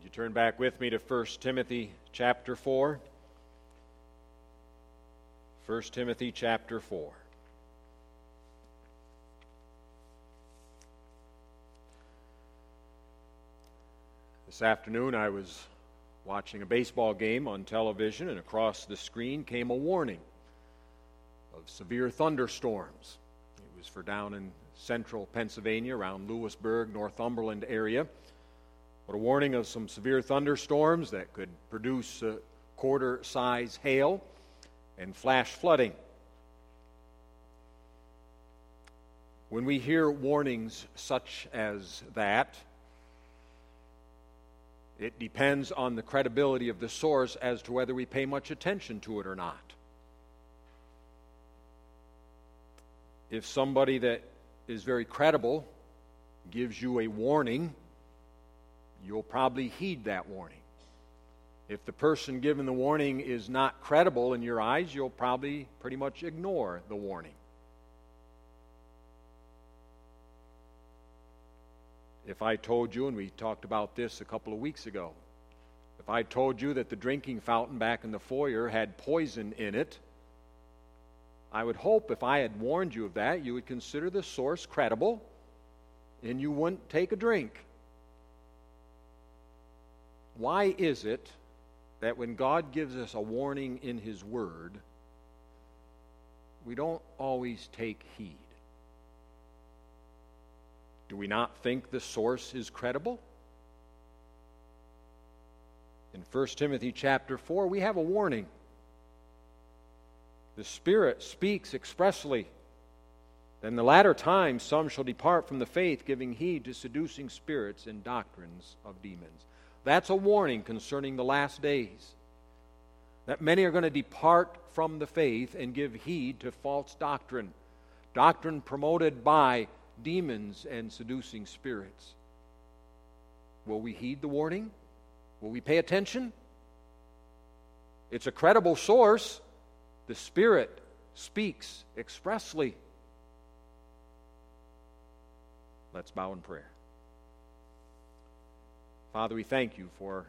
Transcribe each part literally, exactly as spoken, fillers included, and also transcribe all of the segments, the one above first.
You turn back with me to First Timothy chapter four. First Timothy chapter four. This afternoon I was watching a baseball game on television, and across the screen came a warning of severe thunderstorms. It was for down in central Pennsylvania, around Lewisburg, Northumberland area. But a warning of some severe thunderstorms that could produce uh, quarter-size hail and flash flooding. When we hear warnings such as that, it depends on the credibility of the source as to whether we pay much attention to it or not. If somebody that is very credible gives you a warning, you'll probably heed that warning. If the person given the warning is not credible in your eyes, you'll probably pretty much ignore the warning. If I told you, and we talked about this a couple of weeks ago, if I told you that the drinking fountain back in the foyer had poison in it, I would hope if I had warned you of that, you would consider the source credible and you wouldn't take a drink. Why is it that when God gives us a warning in His Word, we don't always take heed? Do we not think the source is credible? In First Timothy chapter four, we have a warning. The Spirit speaks expressly. "In the latter times some shall depart from the faith, giving heed to seducing spirits and doctrines of demons." That's a warning concerning the last days. That many are going to depart from the faith and give heed to false doctrine. Doctrine promoted by demons and seducing spirits. Will we heed the warning? Will we pay attention? It's a credible source. The Spirit speaks expressly. Let's bow in prayer. Father, we thank you for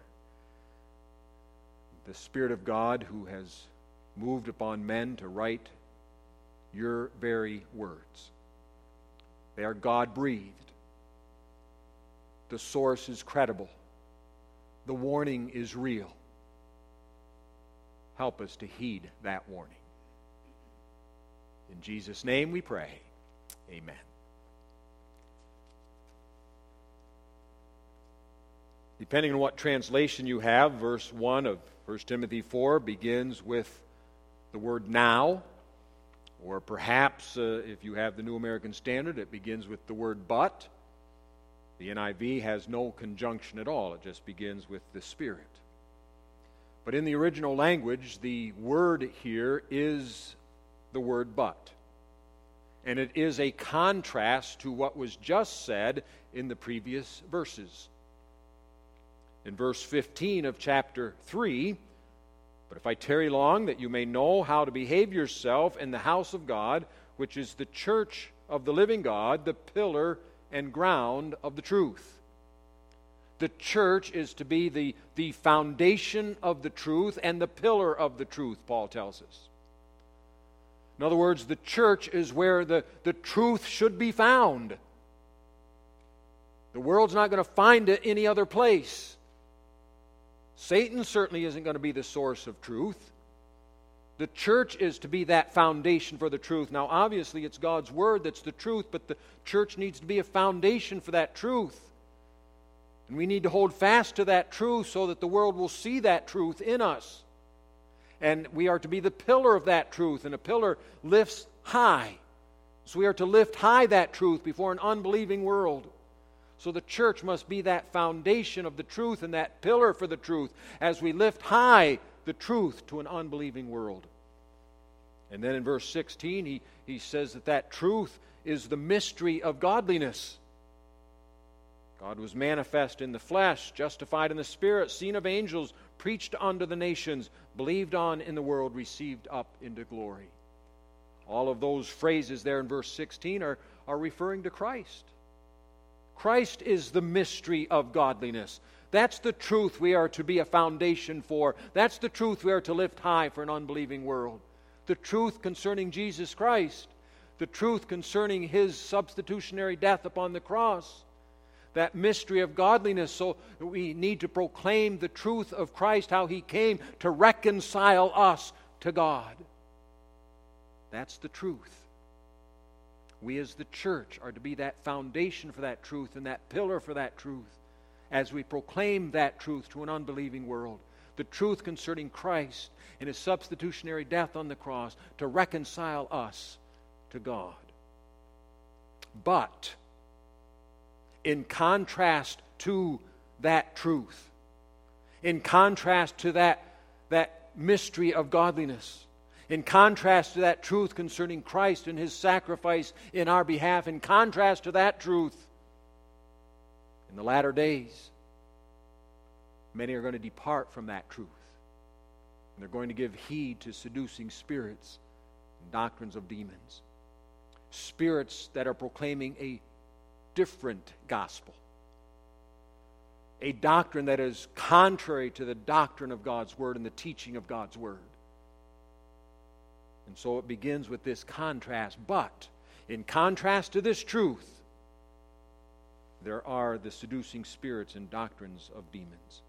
the Spirit of God who has moved upon men to write your very words. They are God-breathed. The source is credible. The warning is real. Help us to heed that warning. In Jesus' name we pray. Amen. Depending on what translation you have, verse one of First Timothy four begins with the word "now," or perhaps uh, if you have the New American Standard, it begins with the word "but." The N I V has no conjunction at all. It just begins with the Spirit. But in the original language, the word here is the word "but." And it is a contrast to what was just said in the previous verses. In verse fifteen of chapter three, "But if I tarry long, that you may know how to behave yourself in the house of God, which is the church of the living God, the pillar and ground of the truth." The church is to be the, the foundation of the truth and the pillar of the truth, Paul tells us. In other words, the church is where the, the truth should be found. The world's not going to find it any other place. Satan certainly isn't going to be the source of truth. The church is to be that foundation for the truth. Now, obviously, it's God's Word that's the truth, but the church needs to be a foundation for that truth. And we need to hold fast to that truth so that the world will see that truth in us. And we are to be the pillar of that truth, and a pillar lifts high. So we are to lift high that truth before an unbelieving world. So the church must be that foundation of the truth and that pillar for the truth as we lift high the truth to an unbelieving world. And then in verse sixteen, he, he says that that truth is the mystery of godliness. God was manifest in the flesh, justified in the Spirit, seen of angels, preached unto the nations, believed on in the world, received up into glory. All of those phrases there in verse sixteen are, are referring to Christ. Christ is the mystery of godliness. That's the truth we are to be a foundation for. That's the truth we are to lift high for an unbelieving world. The truth concerning Jesus Christ. The truth concerning His substitutionary death upon the cross. That mystery of godliness. So we need to proclaim the truth of Christ, how He came to reconcile us to God. That's the truth. We as the church are to be that foundation for that truth and that pillar for that truth as we proclaim that truth to an unbelieving world. The truth concerning Christ and His substitutionary death on the cross to reconcile us to God. But in contrast to that truth, in contrast to that, that mystery of godliness, in contrast to that truth concerning Christ and His sacrifice in our behalf, in contrast to that truth, in the latter days, many are going to depart from that truth. And they're going to give heed to seducing spirits and doctrines of demons. Spirits that are proclaiming a different gospel. A doctrine that is contrary to the doctrine of God's Word and the teaching of God's Word. And so it begins with this contrast. But in contrast to this truth, there are the seducing spirits and doctrines of demons.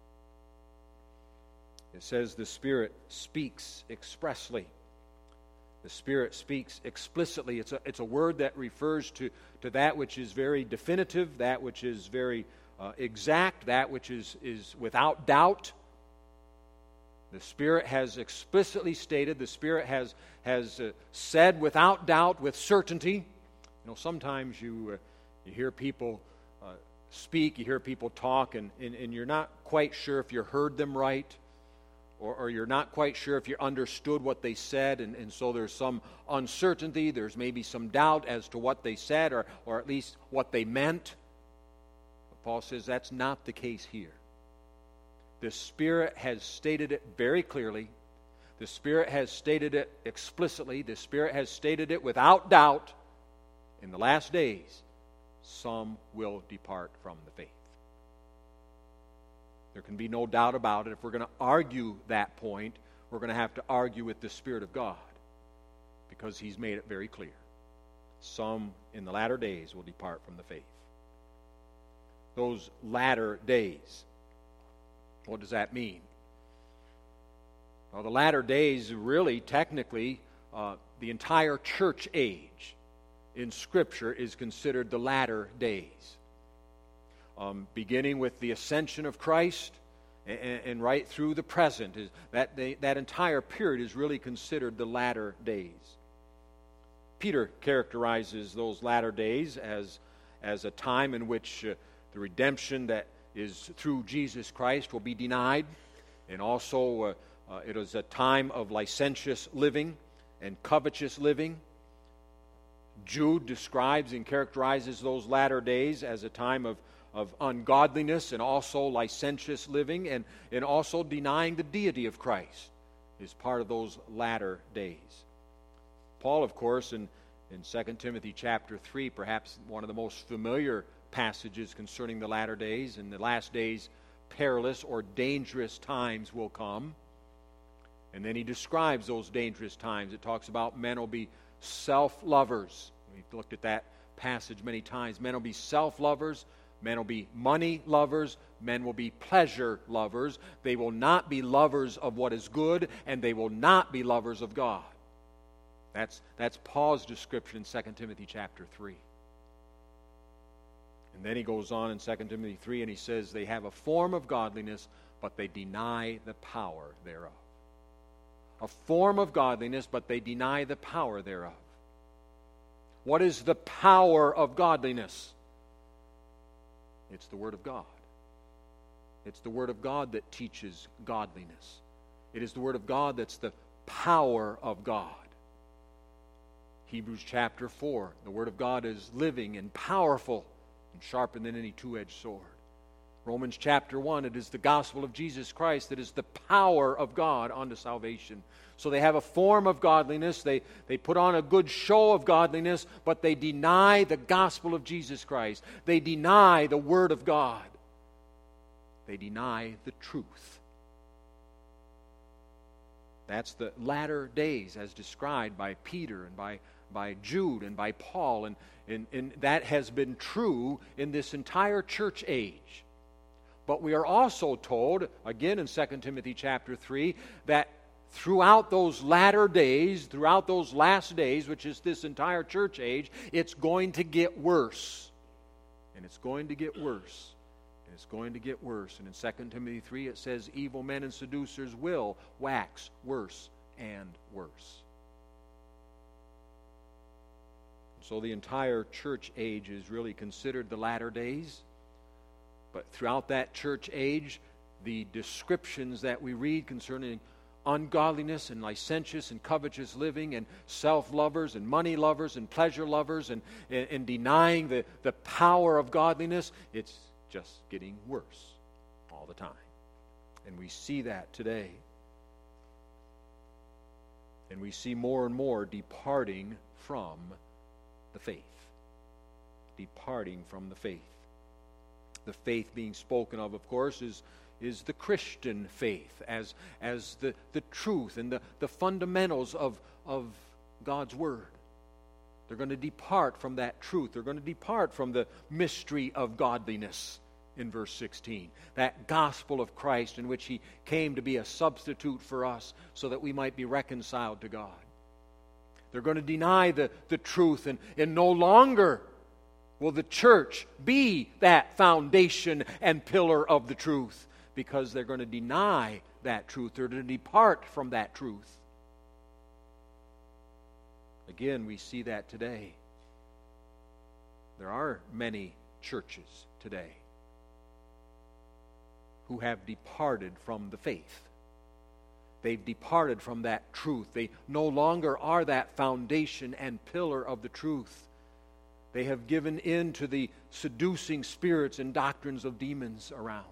It says the Spirit speaks expressly. The Spirit speaks explicitly. It's a, it's a word that refers to, to that which is very definitive, that which is very uh, exact, that which is, is without doubt. The Spirit has explicitly stated, the Spirit has, has uh, said without doubt, with certainty. You know, sometimes you, uh, you hear people uh, speak, you hear people talk, and, and, and you're not quite sure if you heard them right. Or, or you're not quite sure if you understood what they said, and, and so there's some uncertainty, there's maybe some doubt as to what they said, or, or at least what they meant. But Paul says that's not the case here. The Spirit has stated it very clearly. The Spirit has stated it explicitly. The Spirit has stated it without doubt. In the last days, some will depart from the faith. There can be no doubt about it. If we're going to argue that point, we're going to have to argue with the Spirit of God, because He's made it very clear. Some in the latter days will depart from the faith. Those latter days, what does that mean? Well, the latter days, really, technically, uh, the entire church age in Scripture is considered the latter days. Um, beginning with the ascension of Christ and, and right through the present. Is that, they, that entire period is really considered the latter days. Peter characterizes those latter days as, as a time in which uh, the redemption that is through Jesus Christ will be denied. And also uh, uh, it is a time of licentious living and covetous living. Jude describes and characterizes those latter days as a time of of ungodliness and also licentious living, and, and also denying the deity of Christ is part of those latter days. Paul, of course, in, in Second Timothy chapter three, perhaps one of the most familiar passages concerning the latter days, in the last days, perilous or dangerous times will come. And then he describes those dangerous times. It talks about men will be self-lovers. We've looked at that passage many times. Men will be self-lovers. Men will be money lovers. Men will be pleasure lovers. They will not be lovers of what is good, and they will not be lovers of God. That's, that's Paul's description in Second Timothy chapter three. And then he goes on in Second Timothy three and he says they have a form of godliness, but they deny the power thereof. A form of godliness, but they deny the power thereof. What is the power of godliness? It's the Word of God. It's the Word of God that teaches godliness. It is the Word of God that's the power of God. Hebrews chapter four, the Word of God is living and powerful and sharper than any two-edged sword. Romans chapter one, it is the gospel of Jesus Christ that is the power of God unto salvation. So they have a form of godliness, they, they put on a good show of godliness, but they deny the gospel of Jesus Christ. They deny the Word of God. They deny the truth. That's the latter days as described by Peter and by, by Jude and by Paul. And, and, and that has been true in this entire church age. But we are also told, again in Second Timothy chapter three, that throughout those latter days, throughout those last days, which is this entire church age, it's going to get worse. And it's going to get worse. And it's going to get worse. And in Second Timothy three it says, evil men and seducers will wax worse and worse. So the entire church age is really considered the latter days. But throughout that church age, the descriptions that we read concerning ungodliness and licentious and covetous living and self-lovers and money lovers and pleasure lovers and, and, and denying the, the power of godliness, it's just getting worse all the time. And we see that today. And we see more and more departing from the faith. Departing from the faith. The faith being spoken of, of course, is, is the Christian faith as, as the, the truth and the, the fundamentals of, of God's Word. They're going to depart from that truth. They're going to depart from the mystery of godliness in verse sixteen. That gospel of Christ in which He came to be a substitute for us so that we might be reconciled to God. They're going to deny the, the truth and, and no longer will the church be that foundation and pillar of the truth, because they're going to deny that truth. They're going to depart from that truth. Again, we see that today. There are many churches today who have departed from the faith. They've departed from that truth. They no longer are that foundation and pillar of the truth. They have given in to the seducing spirits and doctrines of demons around.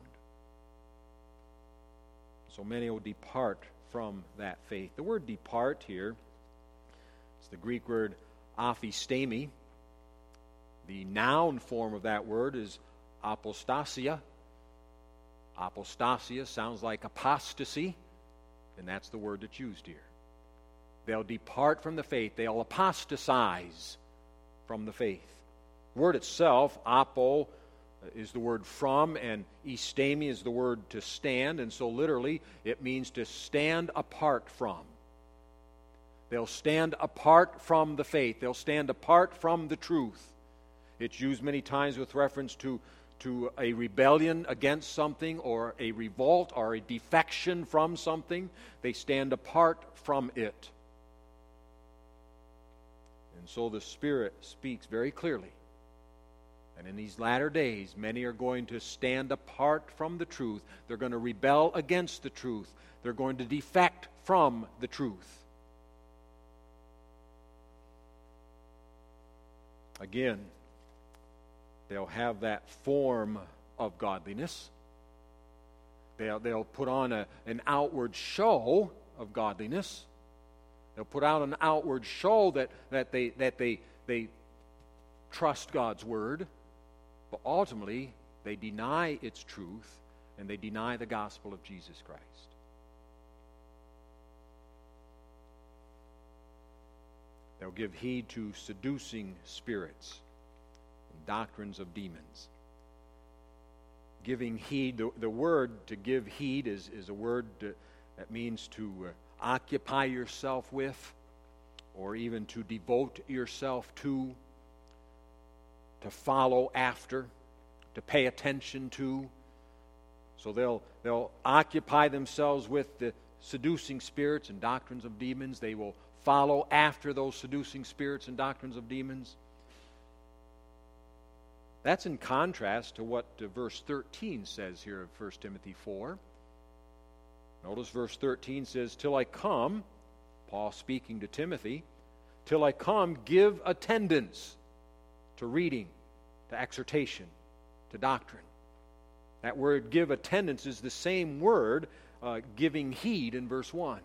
So many will depart from that faith. The word depart here is the Greek word aphistemi. The noun form of that word is apostasia. Apostasia sounds like apostasy, and that's the word that's used here. They'll depart from the faith. They'll apostatize from the faith. The word itself, apo, is the word from, and istemi is the word to stand, and so literally it means to stand apart from. They'll stand apart from the faith. They'll stand apart from the truth. It's used many times with reference to, to a rebellion against something, or a revolt, or a defection from something. They stand apart from it. And so the Spirit speaks very clearly. And in these latter days, many are going to stand apart from the truth. They're going to rebel against the truth. They're going to defect from the truth. Again, they'll have that form of godliness. They'll, they'll put on a, an outward show of godliness. They'll put out an outward show that, that, they, that they, they trust God's Word. But ultimately, they deny its truth, and they deny the gospel of Jesus Christ. They'll give heed to seducing spirits and doctrines of demons. Giving heed, the, the word to give heed is, is a word to, that means to uh, occupy yourself with, or even to devote yourself to, to follow after, to pay attention to. So they'll they'll occupy themselves with the seducing spirits and doctrines of demons. They will follow after those seducing spirits and doctrines of demons. That's in contrast to what uh, verse thirteen says here of First Timothy four. Notice verse thirteen says, "Till I come," Paul speaking to Timothy, "till I come, give attendance to reading, to exhortation, to doctrine." That word give attendance is the same word uh, giving heed in verse one.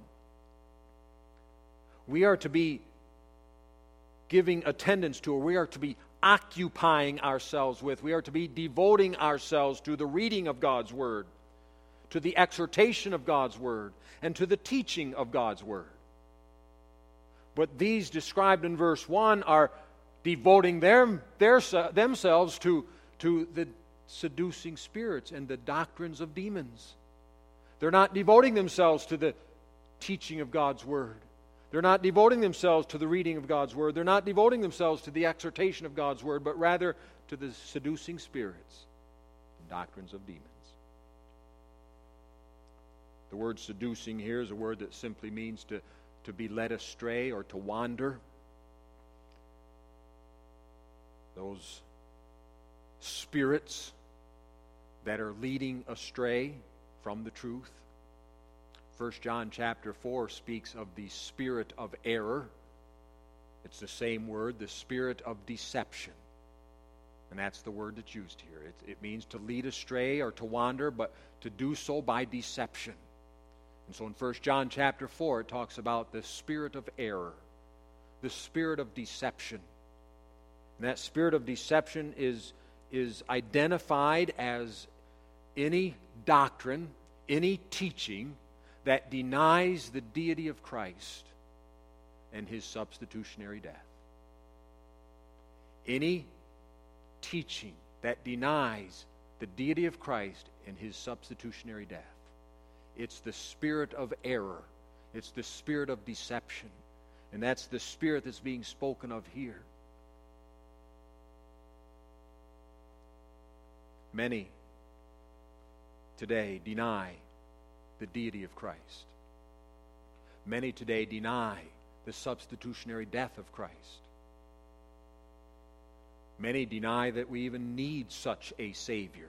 We are to be giving attendance to, or we are to be occupying ourselves with, we are to be devoting ourselves to the reading of God's Word, to the exhortation of God's Word and to the teaching of God's Word. But these described in verse one are devoting their, their, themselves to, to the seducing spirits and the doctrines of demons. They're not devoting themselves to the teaching of God's Word. They're not devoting themselves to the reading of God's Word. They're not devoting themselves to the exhortation of God's Word, but rather to the seducing spirits and doctrines of demons. The word seducing here is a word that simply means to, to be led astray or to wander. Those spirits that are leading astray from the truth. First John chapter four speaks of the spirit of error. It's the same word, the spirit of deception. And that's the word that's used here. It, it means to lead astray or to wander, but to do so by deception. And so in First John chapter four, it talks about the spirit of error, the spirit of deception. And that spirit of deception is, is identified as any doctrine, any teaching that denies the deity of Christ and His substitutionary death. Any teaching that denies the deity of Christ and His substitutionary death. It's the spirit of error. It's the spirit of deception. And that's the spirit that's being spoken of here. Many today deny the deity of Christ. Many today deny the substitutionary death of Christ. Many deny that we even need such a Savior.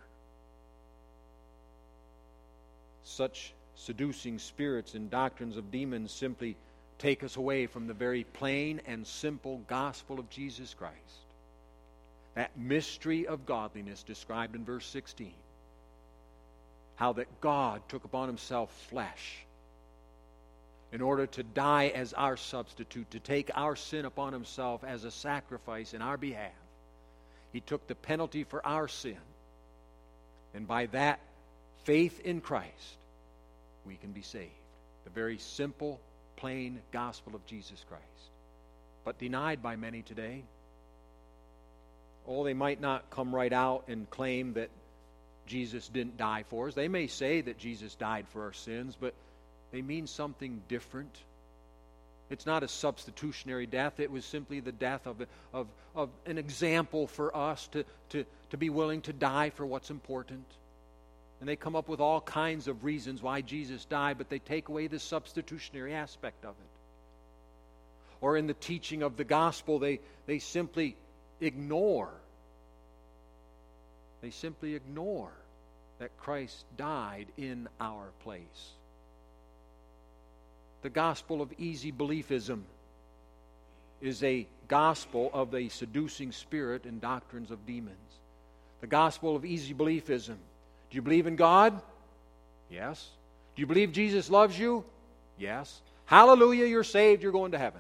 Such seducing spirits and doctrines of demons simply take us away from the very plain and simple gospel of Jesus Christ. That mystery of godliness described in verse sixteen. How that God took upon Himself flesh in order to die as our substitute, to take our sin upon Himself as a sacrifice in our behalf. He took the penalty for our sin. And by that faith in Christ, we can be saved. The very simple, plain gospel of Jesus Christ. But denied by many today. Oh, they might not come right out and claim that Jesus didn't die for us. They may say that Jesus died for our sins, but they mean something different. It's not a substitutionary death. It was simply the death of, of, of an example for us to, to, to be willing to die for what's important. And they come up with all kinds of reasons why Jesus died, but they take away the substitutionary aspect of it. Or in the teaching of the gospel, they, they simply ignore. They simply ignore that Christ died in our place. The gospel of easy beliefism is a gospel of a seducing spirit and doctrines of demons. The gospel of easy beliefism. Do you believe in God? Yes. Do you believe Jesus loves you? Yes. Hallelujah, you're saved, you're going to heaven.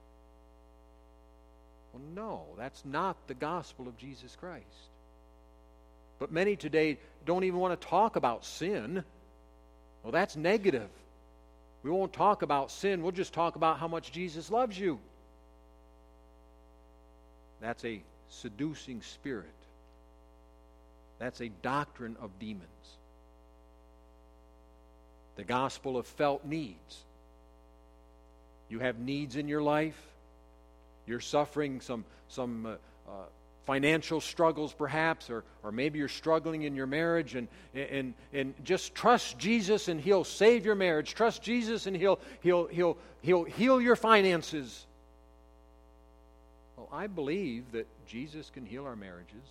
Well, no, that's not the gospel of Jesus Christ. But many today don't even want to talk about sin. Well, that's negative. We won't talk about sin. We'll just talk about how much Jesus loves you. That's a seducing spirit. That's a doctrine of demons. The gospel of felt needs. You have needs in your life. You're suffering some, some uh, uh, financial struggles perhaps, or, or maybe you're struggling in your marriage, and, and, and just trust Jesus and He'll save your marriage. Trust Jesus and He'll, he'll, he'll, he'll heal your finances. Well, I believe that Jesus can heal our marriages.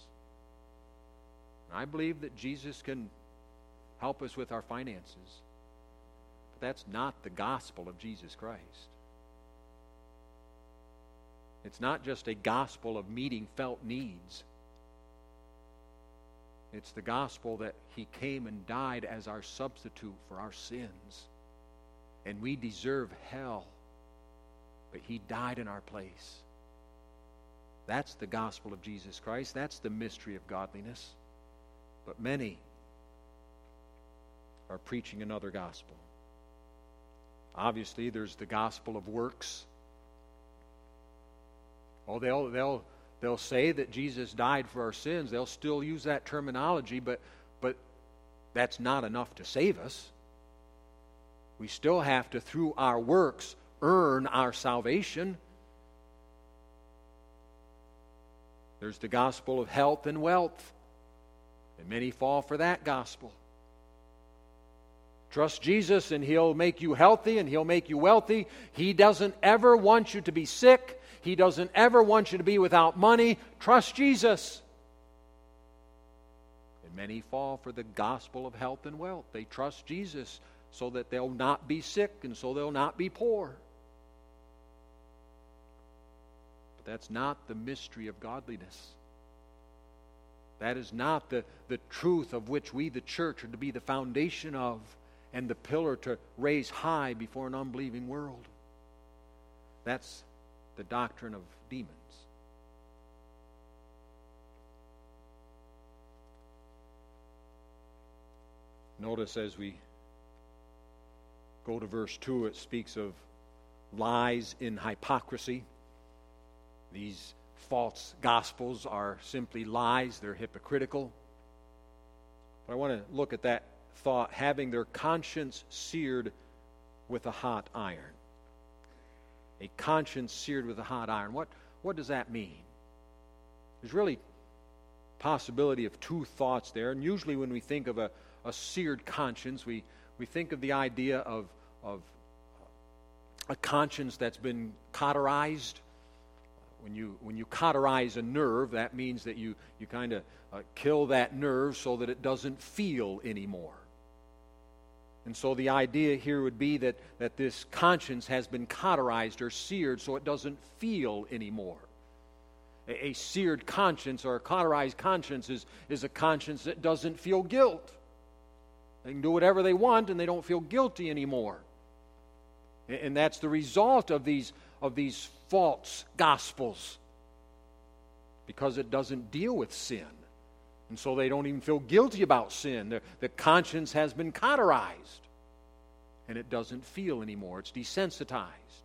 I believe that Jesus can help us with our finances. But that's not the gospel of Jesus Christ. It's not just a gospel of meeting felt needs. It's the gospel that He came and died as our substitute for our sins. And we deserve hell. But He died in our place. That's the gospel of Jesus Christ. That's the mystery of godliness. But many are preaching another gospel. Obviously, there's the gospel of works. Oh, they'll they'll they'll say that Jesus died for our sins. They'll still use that terminology, but but that's not enough to save us. We still have to, through our works, earn our salvation. There's the gospel of health and wealth, and many fall for that gospel. Trust Jesus and He'll make you healthy and He'll make you wealthy. He doesn't ever want you to be sick. He doesn't ever want you to be without money. Trust Jesus. And many fall for the gospel of health and wealth. They trust Jesus so that they'll not be sick and so they'll not be poor. But that's not the mystery of godliness. That is not the, the truth of which we, the church, are to be the foundation of and the pillar to raise high before an unbelieving world. That's the doctrine of demons. Notice as we go to verse two, it speaks of lies in hypocrisy. These false gospels are simply lies. They're hypocritical. But I want to look at that thought, having their conscience seared with a hot iron. A conscience seared with a hot iron. What, what does that mean? There's really possibility of two thoughts there. And usually when we think of a, a seared conscience, we, we think of the idea of, of a conscience that's been cauterized. When you when you cauterize a nerve, that means that you, you kind of uh, kill that nerve so that it doesn't feel anymore. And so the idea here would be that, that this conscience has been cauterized or seared so it doesn't feel anymore. A, a seared conscience or a cauterized conscience is, is a conscience that doesn't feel guilt. They can do whatever they want and they don't feel guilty anymore. And, and that's the result of these of these false gospels, because it doesn't deal with sin. And so they don't even feel guilty about sin. The, the conscience has been cauterized, and it doesn't feel anymore. It's desensitized.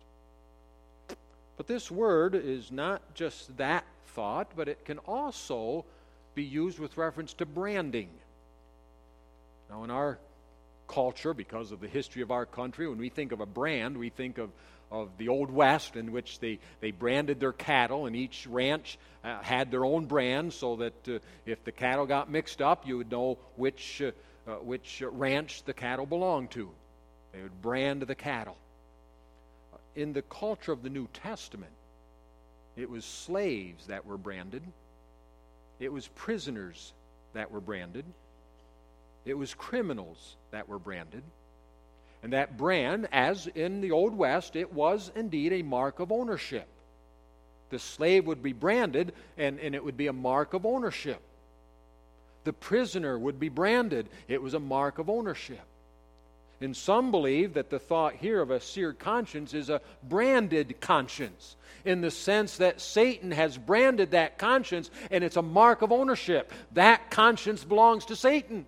But this word is not just that thought, but it can also be used with reference to branding. Now, in our culture, because of the history of our country, when we think of a brand, we think of of the Old West, in which they, they branded their cattle, and each ranch uh, had their own brand, so that uh, if the cattle got mixed up, you would know which, uh, uh, which ranch the cattle belonged to. They would brand the cattle. In the culture of the New Testament, it was slaves that were branded. It was prisoners that were branded. It was criminals that were branded. And that brand, as in the Old West, it was indeed a mark of ownership. The slave would be branded, and, and it would be a mark of ownership. The prisoner would be branded. It was a mark of ownership. And some believe that the thought here of a seared conscience is a branded conscience, in the sense that Satan has branded that conscience, and it's a mark of ownership. That conscience belongs to Satan.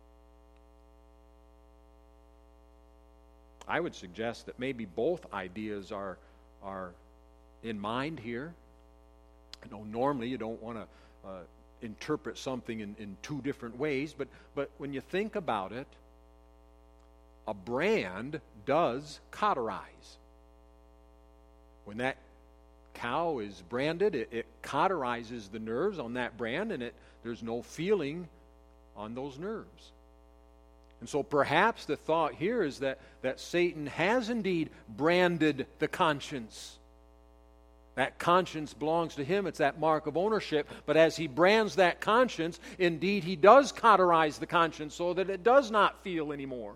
I would suggest that maybe both ideas are, are in mind here. I know normally you don't want to uh, interpret something in, in two different ways, but, but when you think about it, a brand does cauterize. When that cow is branded, it, it cauterizes the nerves on that brand, and it there's no feeling on those nerves. And so perhaps the thought here is that, that Satan has indeed branded the conscience. That conscience belongs to him. It's that mark of ownership. But as he brands that conscience, indeed he does cauterize the conscience so that it does not feel anymore.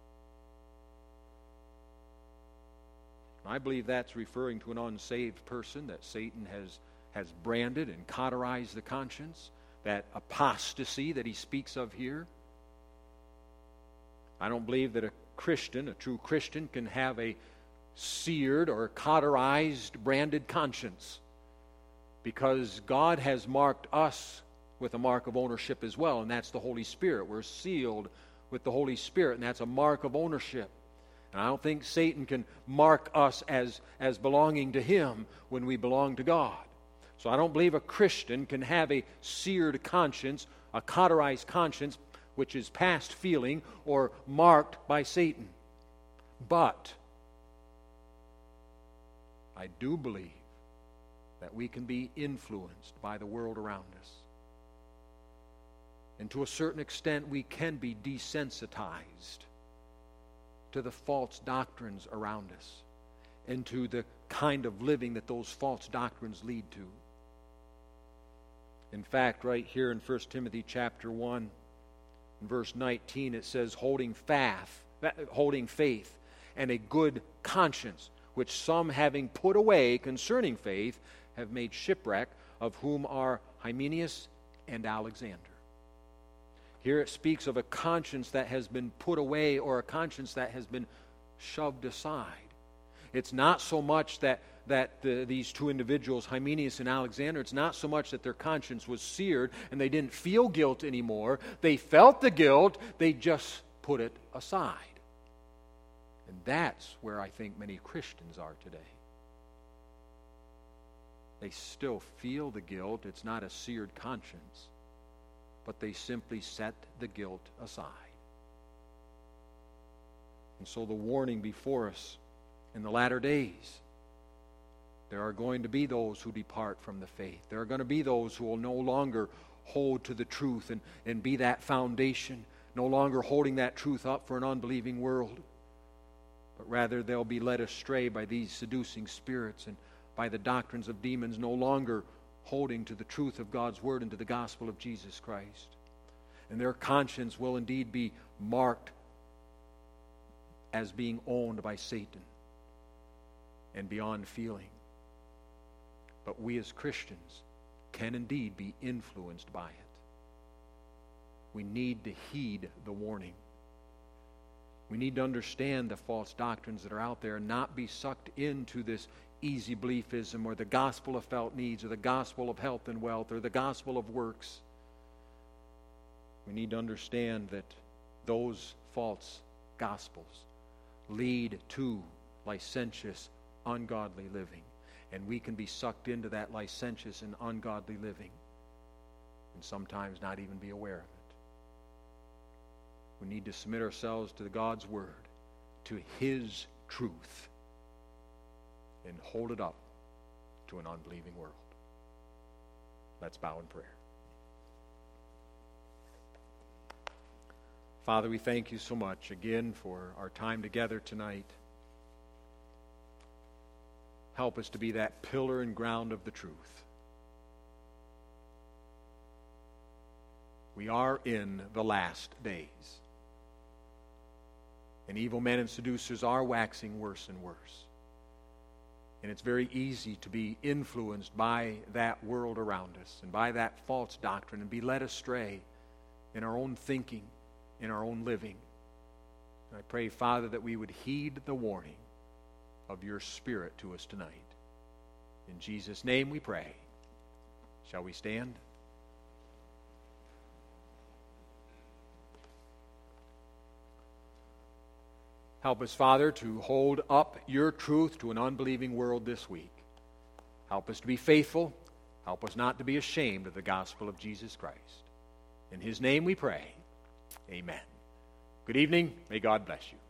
I believe that's referring to an unsaved person, that Satan has, has branded and cauterized the conscience. That apostasy that he speaks of here. I don't believe that a Christian, a true Christian, can have a seared or cauterized, branded conscience, because God has marked us with a mark of ownership as well, and that's the Holy Spirit. We're sealed with the Holy Spirit, and that's a mark of ownership. And I don't think Satan can mark us as, as belonging to him when we belong to God. So I don't believe a Christian can have a seared conscience, a cauterized conscience, which is past feeling or marked by Satan. But I do believe that we can be influenced by the world around us. And to a certain extent, we can be desensitized to the false doctrines around us and to the kind of living that those false doctrines lead to. In fact, right here in First Timothy chapter one, in verse nineteen, it says, holding faith, holding faith and a good conscience, which some having put away concerning faith have made shipwreck, of whom are Hymenaeus and Alexander. Here it speaks of a conscience that has been put away, or a conscience that has been shoved aside. It's not so much that, that the, these two individuals, Hymenaeus and Alexander, it's not so much that their conscience was seared and they didn't feel guilt anymore. They felt the guilt, they just put it aside. And that's where I think many Christians are today. They still feel the guilt. It's not a seared conscience, but they simply set the guilt aside. And so the warning before us in the latter days, there are going to be those who depart from the faith. There are going to be those who will no longer hold to the truth and, and be that foundation, no longer holding that truth up for an unbelieving world, but rather they'll be led astray by these seducing spirits and by the doctrines of demons, no longer holding to the truth of God's Word and to the gospel of Jesus Christ. And their conscience will indeed be marked as being owned by Satan and beyond feeling. But we as Christians can indeed be influenced by it. We need to heed the warning. We need to understand the false doctrines that are out there and not be sucked into this easy beliefism or the gospel of felt needs or the gospel of health and wealth or the gospel of works. We need to understand that those false gospels lead to licentious, ungodly living. And we can be sucked into that licentious and ungodly living and sometimes not even be aware of it. We need to submit ourselves to God's Word, to His truth, and hold it up to an unbelieving world. Let's bow in prayer. Father, we thank you so much again for our time together tonight. Help us to be that pillar and ground of the truth. We are in the last days. And evil men and seducers are waxing worse and worse. And it's very easy to be influenced by that world around us and by that false doctrine and be led astray in our own thinking, in our own living. And I pray, Father, that we would heed the warning of your Spirit to us tonight. In Jesus' name we pray. Shall we stand? Help us, Father, to hold up your truth to an unbelieving world this week. Help us to be faithful. Help us not to be ashamed of the gospel of Jesus Christ. In His name we pray. Amen. Good evening. May God bless you.